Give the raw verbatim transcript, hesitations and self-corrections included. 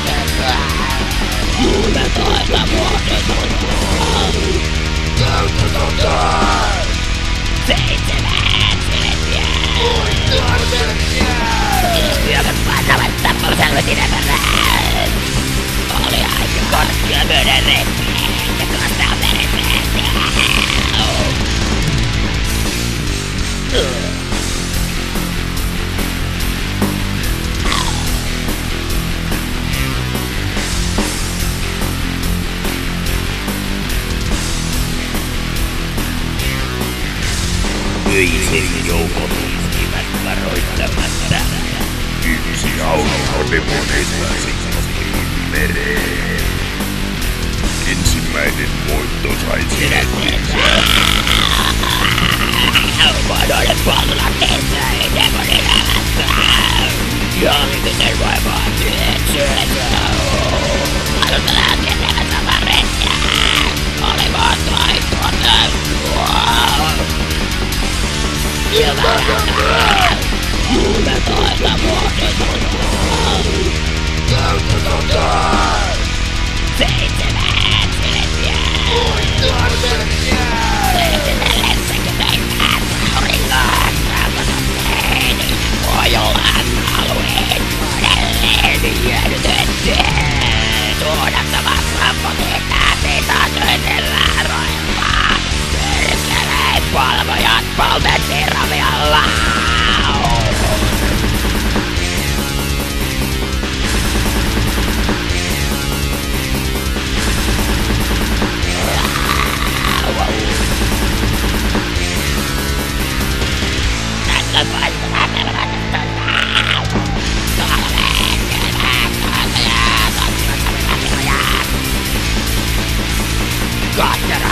Juumeltoilta muodostutaan. Käytetään! Seitsemän silmiä! Muistaan selviä! Ilmiömät painavat tappamisen sinäperään! Oli aika korttia myöden reppeen ja kastaa verensääntiä! Öisen joukot istivät varoittamatta. Yksi auto demoneista sitkosti mereen. Ensimmäinen voitto sai sinettensä. Huonoille palvelatteessa ei demonina vastaan. Jollitisen voimaa työt syötä. Aloitetaan kenevässä varrettä. Olivat taitoa Ilmarantaa! Juumeltoilta muodostutaan! Käytetään! Seitsemän silmiä! Muistaan selviä! Seitsemällässäkin tehdään auringon raukototteen! Pohjolan alueen uudelleen hyödytetty! Suodattavat rappotetaan pitatöitellä roillaan! Perkeleen palvojat poltettiin ravialla! Gotcha!